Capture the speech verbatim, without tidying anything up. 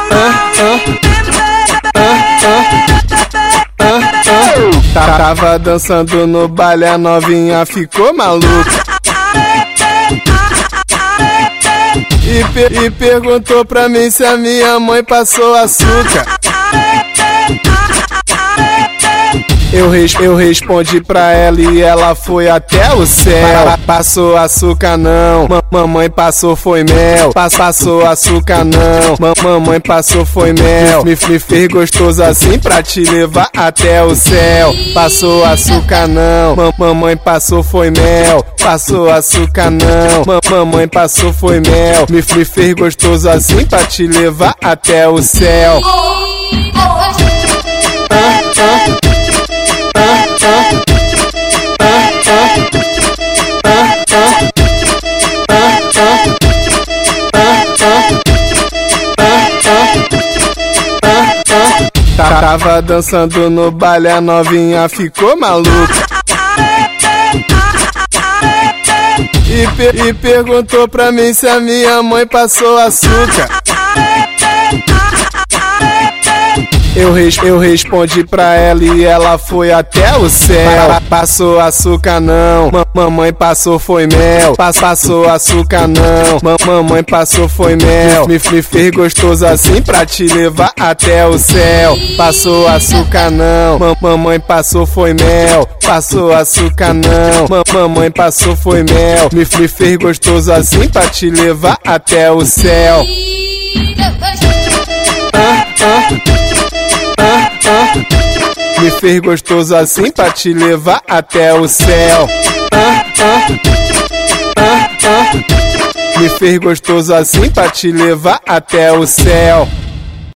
Tava dançando no baile, a novinha ficou maluca e, per e perguntou pra mim se a minha mãe passou açúcar. Eu, res eu respondi pra ela e ela foi até o céu. Passou açúcar não, Ma mamãe passou foi mel. Passou açúcar não, Ma mamãe passou foi mel. Me, me fez gostoso assim pra te levar até o céu. Passou açúcar não, Ma mamãe passou foi mel. Passou açúcar não, Ma mamãe passou foi mel. Me, me fez gostoso assim pra te levar até o céu. Ah, ah. Tava dançando no baile, a novinha ficou maluca e, per e perguntou pra mim se a minha mãe passou açúcar. Eu, res eu respondi pra ela e ela foi até o céu. Passou açúcar não, Ma mamãe passou foi mel. Passou açúcar não, Ma mamãe passou foi mel. Me, me fez gostoso assim pra te levar até o céu. Passou açúcar não, Ma mamãe passou foi mel. Passou açúcar não, Ma mamãe passou foi mel. Me, me fez gostoso assim pra te levar até o céu. Ah, ah. Ah, ah. Me fez gostoso assim pra te levar até o céu. Ah, ah. Ah, ah. Me fez gostoso assim pra te levar até o céu.